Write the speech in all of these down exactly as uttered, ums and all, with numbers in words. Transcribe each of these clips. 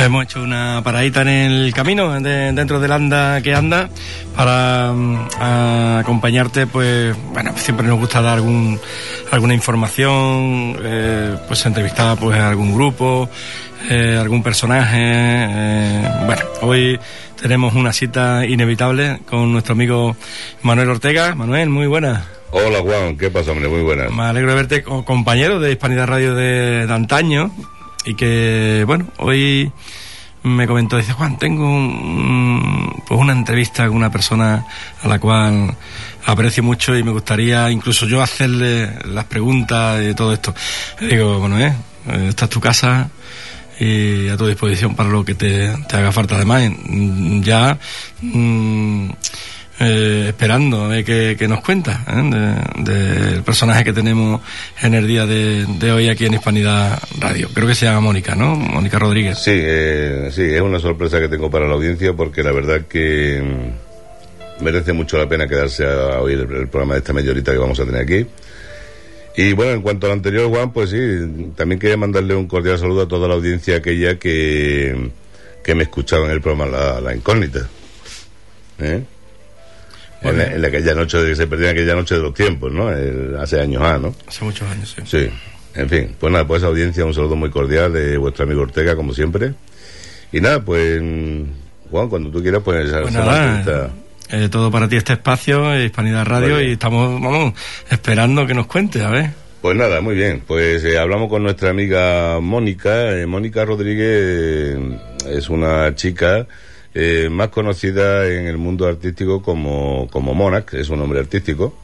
Hemos hecho una paradita en el camino, de, dentro del anda que anda, para um, acompañarte. Pues bueno, siempre nos gusta dar algún, alguna información, eh, pues entrevistar pues a algún grupo, eh, algún personaje. Eh, bueno, hoy tenemos una cita inevitable con nuestro amigo Manuel Ortega. Manuel, muy buenas. Hola Juan, ¿qué pasa, hombre? Muy buenas. Me alegro de verte, compañero de Hispanidad Radio de, de antaño. Y que, bueno, hoy me comentó, dice, Juan, tengo un, pues una entrevista con una persona a la cual aprecio mucho y me gustaría incluso yo hacerle las preguntas de todo esto. Le digo, bueno, eh, esta es tu casa y a tu disposición para lo que te, te haga falta. Además, ya... Mmm, Eh, esperando a ver qué, qué nos cuenta ¿eh? del de personaje que tenemos en el día de, de hoy aquí en Hispanidad Radio. Creo que se llama Mónica, ¿no? Mónica Rodríguez. Sí, eh, sí, es una sorpresa que tengo para la audiencia, porque la verdad que merece mucho la pena quedarse a oír el, el programa de esta media horita que vamos a tener aquí. Y bueno, en cuanto al anterior, Juan, pues sí, también quería mandarle un cordial saludo a toda la audiencia aquella que, que me escuchaba en el programa La, la Incógnita, ¿eh? En, la, en aquella noche de que se perdía en aquella noche de los tiempos, ¿no? El, hace años, ah, ¿no? Hace muchos años, sí. Sí, en fin, pues nada, pues audiencia, un saludo muy cordial de vuestro amigo Ortega, como siempre. Y nada, pues, Juan, cuando tú quieras, pues... pues nada, eh, todo para ti este espacio, Hispanidad Radio, vale. Y estamos, vamos, esperando que nos cuente, a ver. Pues nada, muy bien, pues eh, hablamos con nuestra amiga Mónica. eh, Mónica Rodríguez eh, es una chica... Eh, más conocida en el mundo artístico como, como Mona, que es un nombre artístico.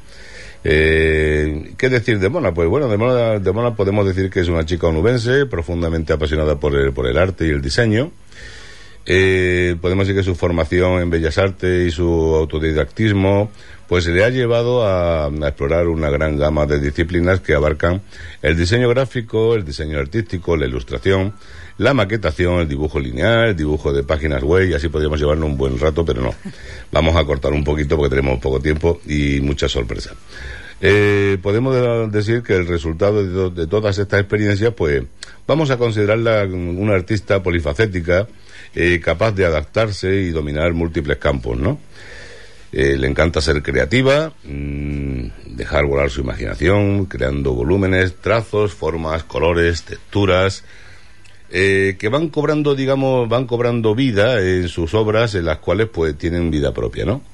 Eh, ¿Qué decir de Mona? Pues bueno, de Mona, de Mona podemos decir que es una chica onubense, profundamente apasionada por el, por el arte y el diseño. Eh, podemos decir que su formación en Bellas Artes y su autodidactismo pues le ha llevado a, a explorar una gran gama de disciplinas que abarcan el diseño gráfico, el diseño artístico, la ilustración, la maquetación, el dibujo lineal, el dibujo de páginas web, y así podríamos llevarnos un buen rato, pero no. Vamos a cortar un poquito porque tenemos poco tiempo y muchas sorpresas. Eh, podemos decir que el resultado de, to- de todas estas experiencias, pues vamos a considerarla una artista polifacética, eh, capaz de adaptarse y dominar múltiples campos, ¿no? Eh, le encanta ser creativa, mmm, dejar volar su imaginación, creando volúmenes, trazos, formas, colores, texturas, eh, que van cobrando, digamos, van cobrando vida en sus obras, en las cuales pues tienen vida propia, ¿no?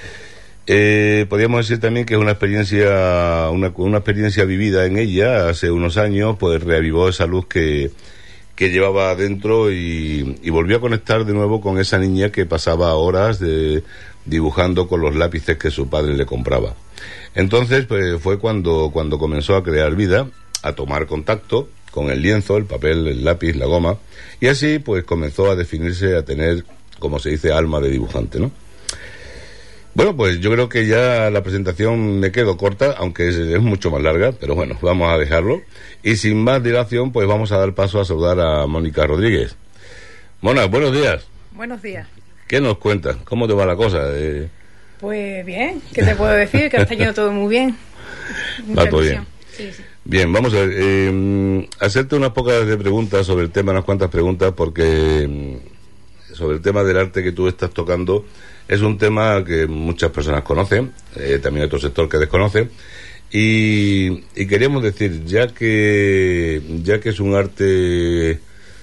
Eh, podríamos decir también que es una experiencia, una, una experiencia vivida en ella hace unos años, pues reavivó esa luz que, que llevaba adentro y, y volvió a conectar de nuevo con esa niña que pasaba horas de, dibujando con los lápices que su padre le compraba. Entonces, pues fue cuando, cuando comenzó a crear vida, a tomar contacto con el lienzo, el papel, el lápiz, la goma, y así pues comenzó a definirse, a tener, como se dice, alma de dibujante, ¿no? Bueno, pues yo creo que ya la presentación me quedo corta, aunque es, es mucho más larga, pero bueno, vamos a dejarlo. Y sin más dilación, pues vamos a dar paso a saludar a Mónica Rodríguez. Mona, buenos días. Buenos días. ¿Qué nos cuentas? ¿Cómo te va la cosa? Eh... Pues bien, ¿qué te puedo decir? Que está yendo todo muy bien. Va todo bien. Sí, sí. Bien, vamos a ver, eh, hacerte unas pocas de preguntas sobre el tema, unas cuantas preguntas, porque eh, sobre el tema del arte que tú estás tocando es un tema que muchas personas conocen, eh, también otro sector que desconoce, y, y queríamos decir, ya que ya que es un arte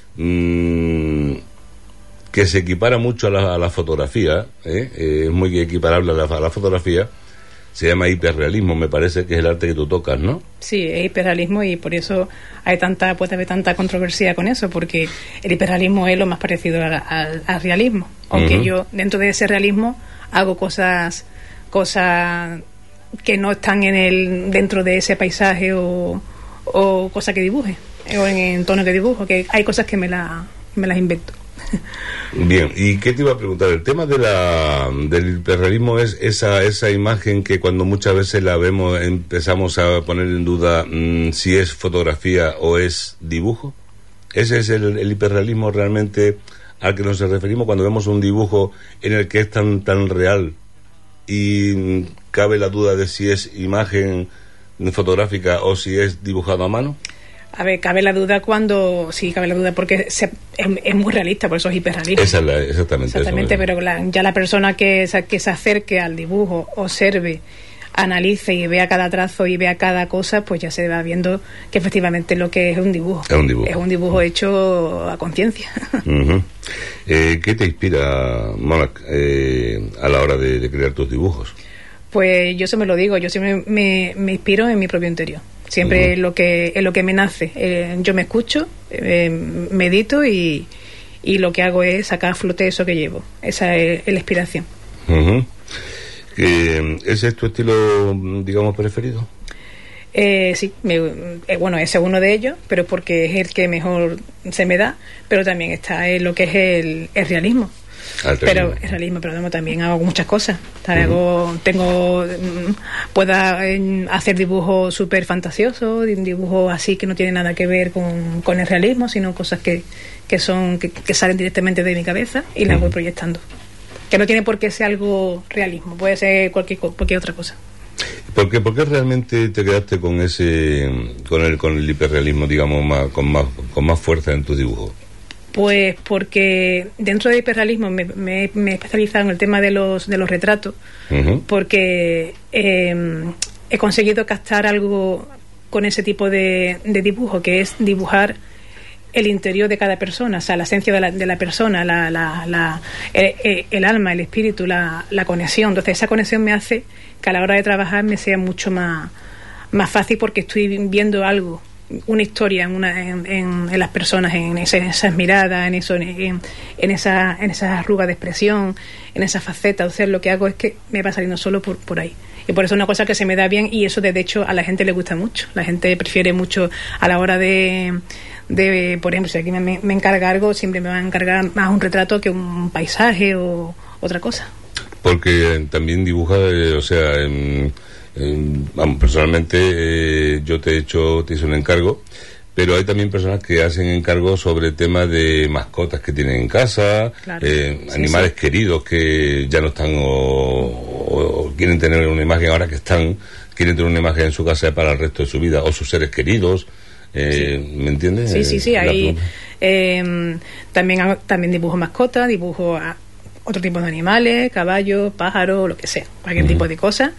mmm, que se equipara mucho a la, a la fotografía, ¿eh? Eh, es muy equiparable a la, a la fotografía. Se llama hiperrealismo, me parece, que es el arte que tú tocas, ¿no? Sí, es hiperrealismo, y por eso hay tanta, puede haber tanta controversia con eso, porque el hiperrealismo es lo más parecido al, al, al realismo. Aunque uh-huh. yo, dentro de ese realismo, hago cosas cosas que no están en el dentro de ese paisaje o, o cosas que dibuje, o en el tono que dibujo, que hay cosas que me, la, me las invento. Bien, ¿y qué te iba a preguntar? El tema de la del hiperrealismo es esa esa imagen que cuando muchas veces la vemos empezamos a poner en duda mmm, si es fotografía o es dibujo. ¿Ese es el, el hiperrealismo realmente al que nos referimos cuando vemos un dibujo en el que es tan tan real y mmm, cabe la duda de si es imagen fotográfica o si es dibujado a mano? A ver, cabe la duda cuando... Sí, cabe la duda porque se, es, es muy realista, por eso es hiperrealista. Esa es la, exactamente. Exactamente, eso, pero la, ya la persona que, que se acerque al dibujo, observe, analice y vea cada trazo y vea cada cosa, pues ya se va viendo que efectivamente lo que es un dibujo. Es un dibujo. Es un dibujo hecho a conciencia. Uh-huh. eh, ¿Qué te inspira, Mona, eh, a la hora de, de crear tus dibujos? Pues yo se me lo digo, yo siempre me, me inspiro en mi propio interior. Siempre uh-huh. es lo que es lo que me nace. Eh, yo me escucho, eh, medito y, y lo que hago es sacar a flote eso que llevo. Esa es, es la inspiración. Uh-huh. Eh, ¿Ese es tu estilo, digamos, preferido? Eh, sí, me, eh, bueno, ese es uno de ellos, pero porque es el que mejor se me da, pero también está en lo que es el, el realismo. Ah, pero el realismo, pero también hago muchas cosas. Uh-huh. Hago, tengo, puedo hacer dibujos súper fantasiosos, dibujos así que no tienen nada que ver con, con el realismo, sino cosas que, que son que, que salen directamente de mi cabeza y las uh-huh. voy proyectando. Que no tiene por qué ser algo realismo, puede ser cualquier cualquier otra cosa. ¿Por qué, ¿Por qué realmente te quedaste con ese, con el, con el hiperrealismo, digamos, más, con más, con más fuerza en tus dibujos? Pues porque dentro del hiperrealismo me, me, me he especializado en el tema de los de los retratos, uh-huh. porque eh, he conseguido captar algo con ese tipo de, de dibujo, que es dibujar el interior de cada persona, o sea, la esencia de la, de la persona, la, la, la, el, el alma, el espíritu, la, la conexión. Entonces esa conexión me hace que a la hora de trabajar me sea mucho más, más fácil porque estoy viendo algo, una historia en, una, en, en, en las personas, en, ese, en esas miradas, en eso, en, en esa en esas arrugas de expresión, en esa faceta. Entonces lo que hago es que me va saliendo solo por, por ahí. Y por eso es una cosa que se me da bien y eso de hecho a la gente le gusta mucho. La gente prefiere mucho a la hora de... de por ejemplo, si aquí me, me encarga algo, siempre me va a encargar más un retrato que un paisaje o otra cosa. Porque también dibuja, eh, o sea, en, en, vamos, personalmente eh, yo te he hecho, te hice un encargo, pero hay también personas que hacen encargos sobre temas de mascotas que tienen en casa, claro. eh, sí, animales sí. queridos que ya no están o, o, o quieren tener una imagen ahora que están, quieren tener una imagen en su casa para el resto de su vida, o sus seres queridos. Eh, sí. ¿Me entiendes? Sí, sí, sí. Ahí eh, también también dibujo mascotas, dibujo a otro tipo de animales, caballos, pájaros, lo que sea, cualquier uh-huh. tipo de cosas.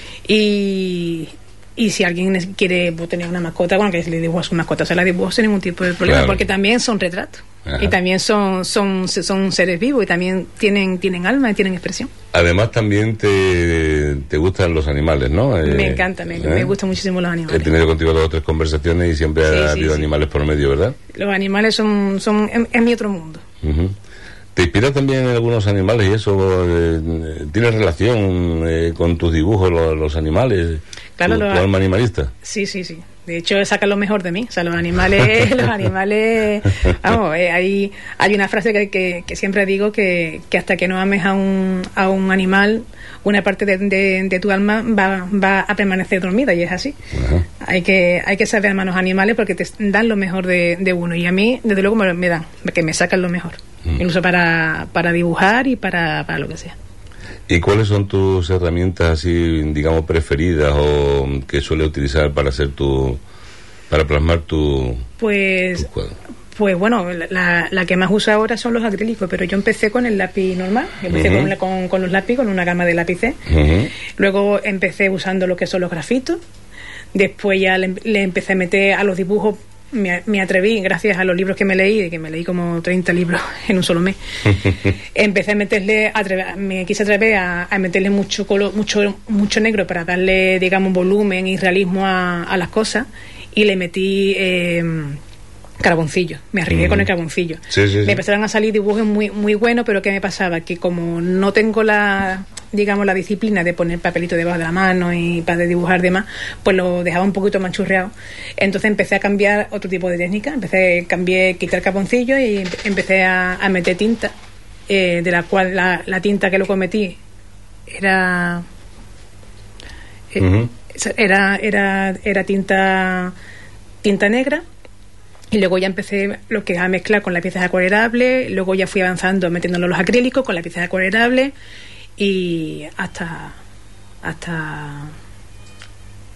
Y, y si alguien quiere pues, tener una mascota, bueno, que le dibujo a su mascota, se la dibujo sin ningún tipo de problema, claro. porque también son retratos. Ajá. Y también son, son son seres vivos y también tienen tienen alma y tienen expresión. Además también te, te gustan los animales, ¿no? Eh, me encanta, me, ¿eh? me gustan muchísimo los animales. He tenido contigo dos o tres conversaciones y siempre sí, ha sí, habido sí. animales por medio, ¿verdad? Los animales son, son es, es mi otro mundo. Uh-huh. ¿Te inspiras también en algunos animales y eso? Eh, ¿Tienes relación eh, con tus dibujos, los, los animales? Claro, ¿Tu, lo, tu alma animalista? Sí, sí, sí. De hecho, saca lo mejor de mí. O sea, los animales, los animales... Vamos, eh, hay, hay una frase que, que, que siempre digo que, que hasta que no ames a un, a un animal, una parte de, de, de tu alma va, va a permanecer dormida, y es así. Ajá. Hay que hay que saber amar a los animales porque te dan lo mejor de, de uno. Y a mí, desde luego, me, me dan, que me sacan lo mejor. Mm. Incluso para, para dibujar y para, para lo que sea. ¿Y cuáles son tus herramientas así, digamos, preferidas o que sueles utilizar para hacer tu, para plasmar tu, pues, tu cuadro? Pues bueno, la, la que más uso ahora son los acrílicos, pero yo empecé con el lápiz normal, empecé uh-huh. con, con, con los lápices, con una gama de lápices, uh-huh. luego empecé usando lo que son los grafitos, después ya le, le empecé a meter a los dibujos. Me, me atreví, gracias a los libros que me leí, que me leí como treinta libros en un solo mes, empecé a meterle, a me quise atrever a, a meterle mucho color, mucho mucho negro para darle, digamos, volumen y realismo a, a las cosas, y le metí eh, carboncillo, me arriesgué mm. con el carboncillo. Sí, sí, me sí. empezaron a salir dibujos muy muy buenos, pero ¿qué me pasaba? Que como no tengo la... digamos la disciplina de poner papelito debajo de la mano y para dibujar demás, pues lo dejaba un poquito manchurreado. Entonces empecé a cambiar otro tipo de técnica, empecé cambié quitar carboncillo y empecé a, a meter tinta, eh, de la cual la, la tinta que luego metí era eh, uh-huh. era era era tinta tinta negra. Y luego ya empecé lo que es a mezclar con lápices acuarelables, luego ya fui avanzando metiéndolo los acrílicos con lápices acuarelables y hasta hasta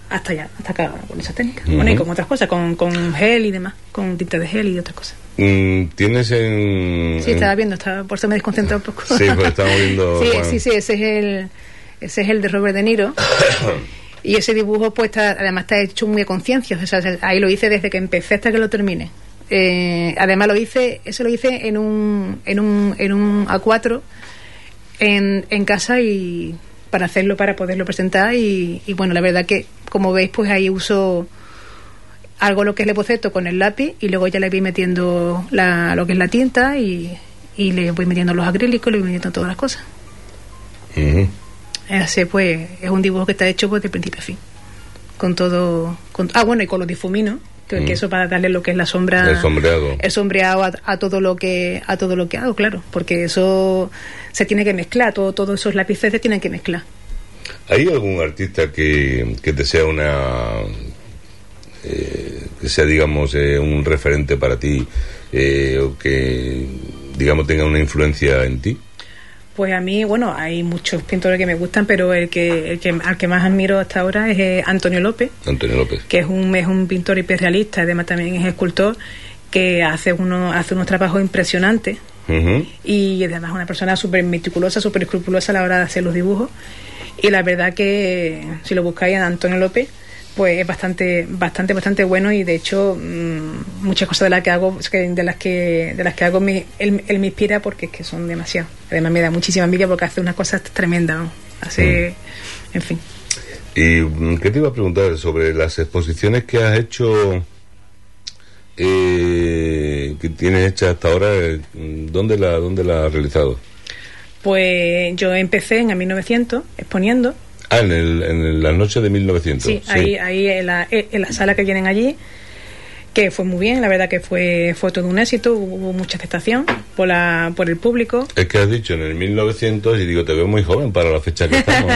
hasta allá, hasta acá, con esas técnicas. Uh-huh. Bueno, y con otras cosas, con, con gel y demás, con tinta de gel y otras cosas. Mm, ¿Tienes en...? Sí, en... estaba viendo, estaba, por eso me desconcentré un poco. Sí, pues estamos viendo... sí, bueno. sí, sí, ese es el, ese es el de Robert De Niro. Y ese dibujo, pues, está, además está hecho muy a conciencia. O sea, ahí lo hice desde que empecé hasta que lo terminé. Eh, además lo hice, eso lo hice en un, en un, en un A cuatro en, en casa y para hacerlo, para poderlo presentar y, y bueno, la verdad que, como veis, pues ahí uso algo lo que es el boceto con el lápiz y luego ya le voy metiendo la, lo que es la tinta y, y le voy metiendo los acrílicos, le voy metiendo todas las cosas. Uh-huh. Ese, pues, es un dibujo que está hecho pues de principio a fin. Con todo... Con, ah, bueno, y con los difuminos, que, mm. que eso para darle lo que es la sombra... El sombreado. El sombreado a, a todo lo que a todo lo que hago, claro. Porque eso se tiene que mezclar, todo, todos esos lápices se tienen que mezclar. ¿Hay algún artista que, que te sea una... Eh, que sea, digamos, eh, un referente para ti eh, o que, digamos, tenga una influencia en ti? Pues a mí, bueno, hay muchos pintores que me gustan, pero el que, el que al que más admiro hasta ahora es eh, Antonio López. Antonio López. Que es un, es un pintor hiperrealista, además también es escultor, que hace, uno, hace unos trabajos impresionantes. Uh-huh. Y además es una persona súper meticulosa, súper escrupulosa a la hora de hacer los dibujos. Y la verdad que si lo buscáis a Antonio López, pues es bastante, bastante, bastante bueno y de hecho mmm, muchas cosas de las que hago, de las que, de las que hago me, él, él me inspira porque es que son demasiado. Además me da muchísima envidia porque hace unas cosas tremendas, ¿no? Hace, mm. en fin. ¿Y qué te iba a preguntar sobre las exposiciones que has hecho, eh, que tienes hechas hasta ahora? ¿Dónde la, dónde la has realizado? Pues yo empecé en mil novecientos exponiendo. Ah, en, el, en las noches de mil novecientos. Sí, sí. ahí, ahí en, la, en la sala que tienen allí, que fue muy bien, la verdad que fue fue todo un éxito, hubo mucha aceptación por la por el público. Es que has dicho en el mil novecientos y digo, te veo muy joven para la fecha que estamos.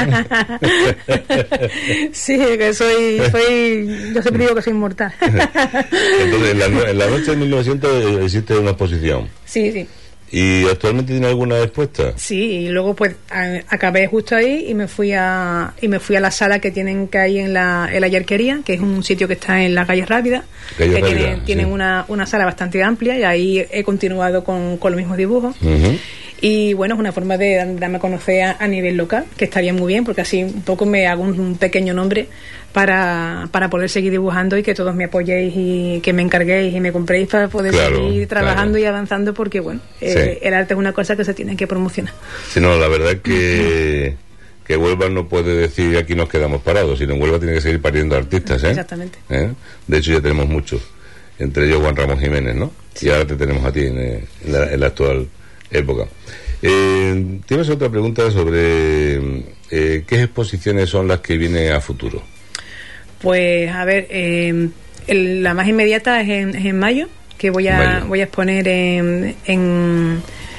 ¿eh? Sí, que soy, soy, yo siempre digo que soy inmortal. Entonces, en la, en la noche de mil novecientos existe una exposición. Sí, sí. ¿Y actualmente tiene alguna expuesta? Sí, y luego pues a, acabé justo ahí y me fui a y me fui a la sala que tienen que hay en la, en la Yerquería, que es un sitio que está en la calle Rápida, calle que Rápida, tienen, sí. tienen una, una sala bastante amplia y ahí he continuado con, con los mismos dibujos. Uh-huh. Y bueno, es una forma de darme a conocer a, a nivel local, que estaría muy bien, porque así un poco me hago un, un pequeño nombre para, para poder seguir dibujando y que todos me apoyéis y que me encarguéis y me compréis para poder claro, seguir trabajando claro. y avanzando, porque bueno, sí. eh, el arte es una cosa que se tiene que promocionar. Sí, no, la verdad es que, que Huelva no puede decir aquí nos quedamos parados, sino en Huelva tiene que seguir pariendo artistas, ¿eh? Exactamente. ¿Eh? De hecho ya tenemos muchos, entre ellos Juan Ramón Jiménez, ¿no? Sí. Y ahora te tenemos a ti en, en, la, en la actual época. Eh, ¿Tienes otra pregunta sobre eh, qué exposiciones son las que vienen a futuro? Pues a ver, eh, el, la más inmediata es en, es en mayo, que voy a mayo. voy a exponer en en,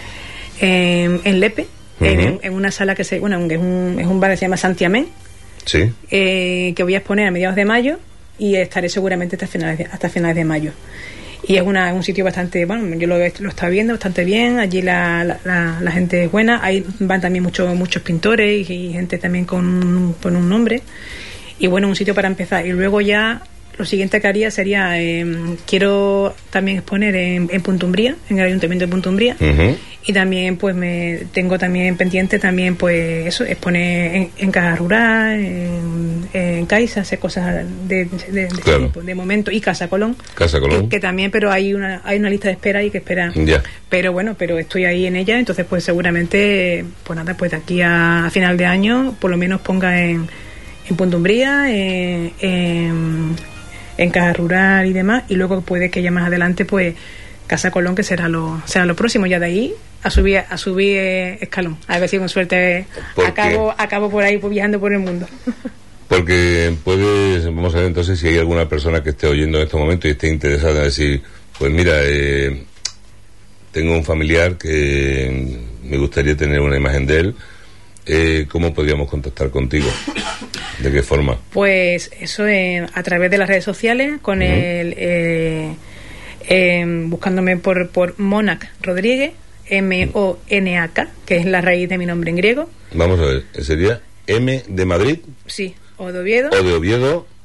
en, en Lepe, uh-huh. en, en una sala que se bueno es un, es un bar que se llama Santiamén, sí, eh, que voy a exponer a mediados de mayo y estaré seguramente hasta finales de, hasta finales de mayo. Y es una, un sitio bastante, bueno, yo lo, lo estaba viendo bastante bien, allí la, la, la, la gente es buena, ahí van también muchos muchos pintores y, y gente también con, con un nombre. Y bueno, un sitio para empezar. Y luego ya lo siguiente que haría sería, eh, quiero también exponer en, en Punta Umbría, en el Ayuntamiento de Punta Umbría. Uh-huh. Y también pues me tengo también pendiente también pues eso, exponer en, en Caja Rural, en, en Caixa, hacer cosas de, de, de, claro. de tipo, de momento, y Casa Colón. Casa Colón. Que, que también, pero hay una hay una lista de espera y que esperan. Yeah. Pero bueno, pero estoy ahí en ella, entonces pues seguramente, pues nada, pues de aquí a, a final de año por lo menos ponga en en Punta Umbría, en, en, en Caja Rural y demás, y luego puede que ya más adelante pues Casa Colón, que será lo será lo próximo, ya de ahí a subir a subir eh, escalón, a ver si con suerte acabo acabo por ahí pues, viajando por el mundo. Porque puedes, vamos a ver entonces si hay alguna persona que esté oyendo en este momento y esté interesada en decir, pues mira, eh, tengo un familiar que me gustaría tener una imagen de él. Eh, ¿Cómo podríamos contactar contigo? ¿De qué forma? Pues eso eh, a través de las redes sociales, con uh-huh. el eh, eh, buscándome por, por Monac Rodríguez, M O N A K, que es la raíz de mi nombre en griego. Vamos a ver, ¿sería M de Madrid? Sí, o de Oviedo. O de Oviedo.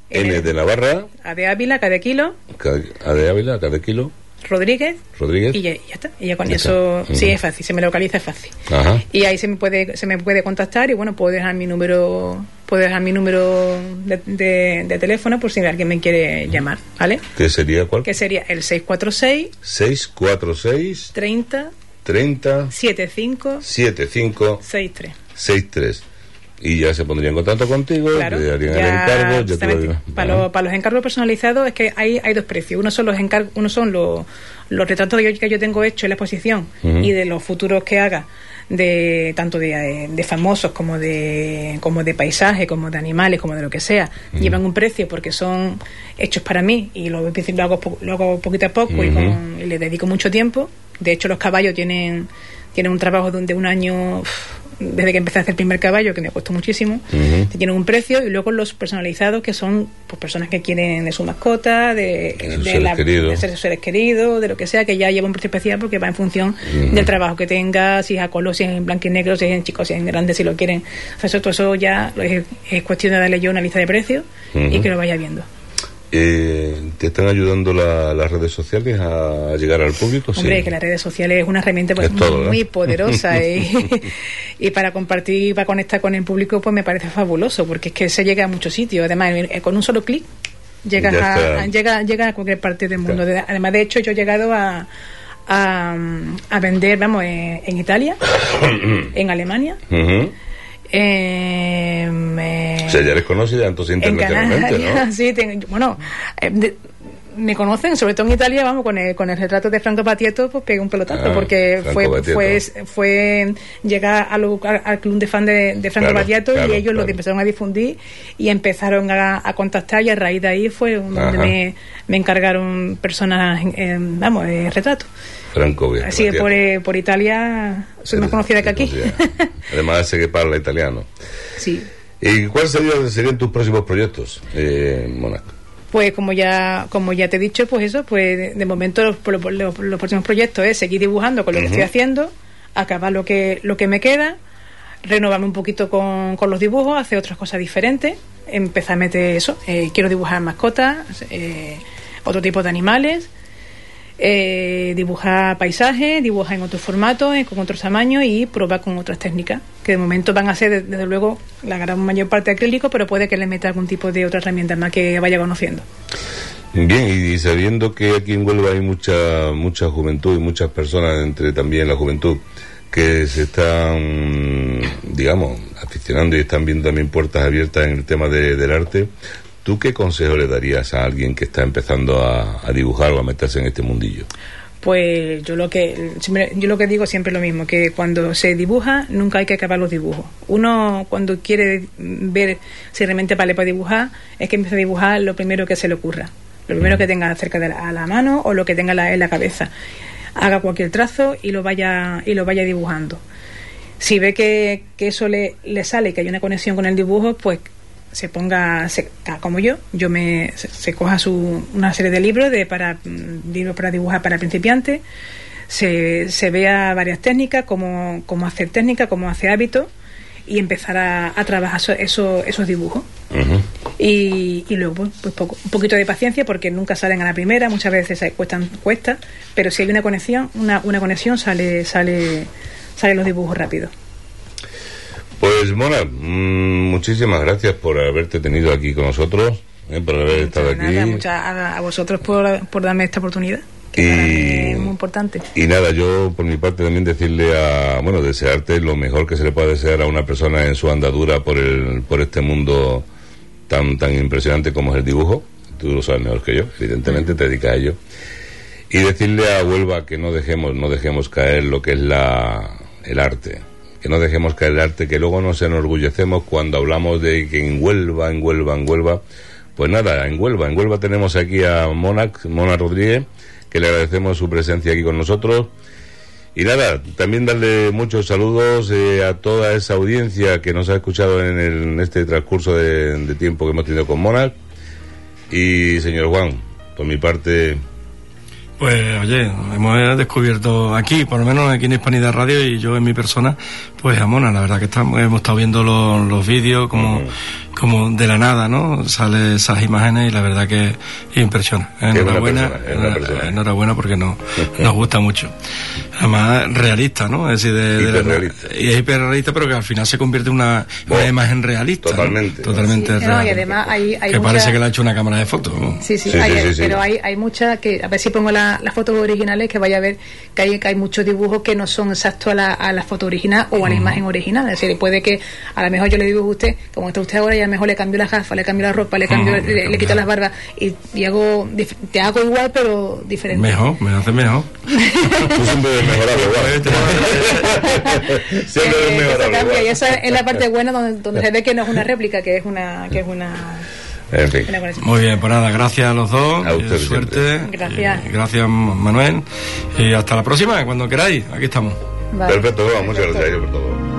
N, N de Navarra. A de Ávila, K de kilo. A de Ávila, K de kilo. Rodríguez. Rodríguez. Y ya, ya está. Y ya con ya eso, está. Sí, uh-huh. es fácil, se me localiza, es fácil. Ajá. Y ahí se me puede se me puede contactar y bueno, puedo dejar mi número puedo dejar mi número de, de, de teléfono por si alguien me quiere llamar, ¿vale? ¿Qué sería cuál? Que sería el seis cuatro seis. seis cuatro seis. treinta. treinta. setenta y cinco. setenta y cinco. sesenta y tres. sesenta y tres. Y ya se pondría en contacto contigo, claro, te darían el encargo. Ya te lo... para, los, para los encargos personalizados es que hay, hay dos precios. Uno son los encargos, uno son los, los retratos que yo, que yo tengo hecho en la exposición uh-huh. y de los futuros que haga, de tanto de, de famosos como de como de paisaje, como de animales, como de lo que sea. Uh-huh. Llevan un precio porque son hechos para mí y lo, lo, hago, lo hago poquito a poco uh-huh. y, con, y le dedico mucho tiempo. De hecho, los caballos tienen, tienen un trabajo de, de un año... desde que empecé a hacer el primer caballo, que me ha costado muchísimo, uh-huh. tienen un precio, y luego los personalizados, que son pues personas que quieren de su mascota, de, de, de, la, de ser seres queridos, de lo que sea, que ya lleva un precio especial porque va en función uh-huh. del trabajo que tenga, si es a color, si es en blanco y negro, si es en chico, si es en grande, si lo quieren. O sea, eso, todo eso ya es, es cuestión de darle yo una lista de precios uh-huh. y que lo vaya viendo. Eh, ¿Te están ayudando la, las redes sociales a llegar al público? Hombre, sí. que las redes sociales es una herramienta pues, todo, muy ¿eh? poderosa y, y para compartir y para conectar con el público pues me parece fabuloso, porque es que se llega a muchos sitios. Además, con un solo clic llegas a, a, llega, llega a cualquier parte del mundo. Claro. Además, de hecho, yo he llegado a, a, a vender, vamos, en, en Italia, en Alemania. Uh-huh. Eh, eh, o sea, ya les conoce ya entonces internacionalmente, ¿no? Sí, tengo, bueno, eh, de, me conocen, sobre todo en Italia, vamos, con el, con el retrato de Franco Battiato, pues pegué un pelotazo, ah, porque fue, fue fue llegar a lo, a, al club de fan de, de Franco claro, Battiato claro, y ellos claro. lo empezaron a difundir y empezaron a, a contactar, y a raíz de ahí fue donde me, me encargaron personas, eh, vamos, eh, retratos. Franco bien. Así que por, eh, por Italia soy más conocida que aquí. Además sé que parla italiano. Sí. ¿Y cuáles serían, serían tus próximos proyectos, eh, Mónica? Pues como ya como ya te he dicho, pues eso, pues de, de momento los, los, los, los próximos proyectos es seguir dibujando con lo uh-huh. que estoy haciendo, acabar lo que lo que me queda, renovarme un poquito con, con los dibujos, hacer otras cosas diferentes, empezar a meter eso, eh, quiero dibujar mascotas, eh, otro tipo de animales, eh, dibujar paisajes, dibujar en otros formatos, eh, con otros tamaños y probar con otras técnicas, que de momento van a ser desde luego la gran mayor parte acrílico, pero puede que le meta algún tipo de otra herramienta más que vaya conociendo. Bien, y sabiendo que aquí en Huelva hay mucha mucha juventud y muchas personas, entre también la juventud, que se están, digamos, aficionando y están viendo también puertas abiertas en el tema de, del arte, ¿tú qué consejo le darías a alguien que está empezando a, a dibujar o a meterse en este mundillo? Pues yo lo que siempre, yo lo que digo siempre es lo mismo, que cuando se dibuja nunca hay que acabar los dibujos. Uno cuando quiere ver si realmente vale para dibujar, es que empieza a dibujar lo primero que se le ocurra, lo primero que tenga cerca de la, a la mano o lo que tenga la, en la cabeza. Haga cualquier trazo y lo vaya y lo vaya dibujando. Si ve que, que eso le, le sale, que hay una conexión con el dibujo, pues se ponga, se, como yo, yo me se, se coja su, una serie de libros de para libros para dibujar para principiantes, se, se vea varias técnicas, cómo, cómo hacer técnicas, cómo hacer hábitos, y empezar a, a trabajar eso, eso, esos dibujos. Uh-huh. y, y luego pues poco, un poquito de paciencia, porque nunca salen a la primera, muchas veces cuestan, cuesta, pero si hay una conexión, una, una conexión sale, sale, salen los dibujos rápido. Pues Mona, mmm, muchísimas gracias por haberte tenido aquí con nosotros, eh, por haber muchas estado nada, aquí. Muchas a, a vosotros por, por darme esta oportunidad, que y, para mí es muy importante. Y nada, yo por mi parte también decirle a, bueno, desearte lo mejor que se le pueda desear a una persona en su andadura por el, por este mundo tan, tan impresionante como es el dibujo. Tú lo sabes mejor que yo, evidentemente, te dedicas a ello. Y decirle a Huelva que no dejemos, no dejemos caer lo que es la, el arte. Que no dejemos caer el arte, que luego nos enorgullecemos cuando hablamos de que en Huelva, en Huelva, en Huelva. Pues nada, en Huelva, en Huelva tenemos aquí a Mona, Mona Rodríguez, que le agradecemos su presencia aquí con nosotros. Y nada, también darle muchos saludos eh, a toda esa audiencia que nos ha escuchado en, el, en este transcurso de, de tiempo que hemos tenido con Mona. Y señor Juan, por mi parte... Pues oye, hemos descubierto aquí, por lo menos aquí en Hispanidad Radio, y yo en mi persona, pues a Mona, la verdad que estamos, hemos estado viendo los, los vídeos, como, uh-huh. como de la nada, ¿no? Sale esas imágenes y la verdad que impresiona. Enhorabuena, persona, es una persona. enhorabuena porque nos, nos gusta mucho. Además, realista, ¿no? Es decir, de, de hiperrealista. La, y es hiperrealista, pero que al final se convierte en una, Oh, una imagen realista. Totalmente. ¿no? Totalmente sí, real. no, y además hay, hay que mucha... parece que le ha hecho una cámara de fotos. ¿no? Sí, sí, Sí, hay, sí, sí, sí. pero hay, hay muchas que, a ver si pongo la- las fotos originales, que vaya a ver que hay, que hay muchos dibujos que no son exactos a la, a la foto original o a la imagen original. Es decir, puede que a lo mejor yo le dibujo a usted, como está usted ahora, y a lo mejor le cambio las gafas, le cambio la ropa, le cambio, Ujú, le, le quito las barbas y, y hago, dif- te hago igual pero diferente. Mejor, me hace mejor. Tú siempre debes mejorar, igual. Siempre Eh, debes que se mejorar, cambia, igual. y esa es la parte buena donde, donde se ve que no es una réplica, que es una, que es una, En fin. una conexión. Muy bien, pues nada, gracias a los dos. A ustedes eh, suerte. siempre. Gracias. Y gracias, Manuel. Y hasta la próxima, cuando queráis. Aquí estamos. Vale. Perfecto, muchas gracias a ellos por todo.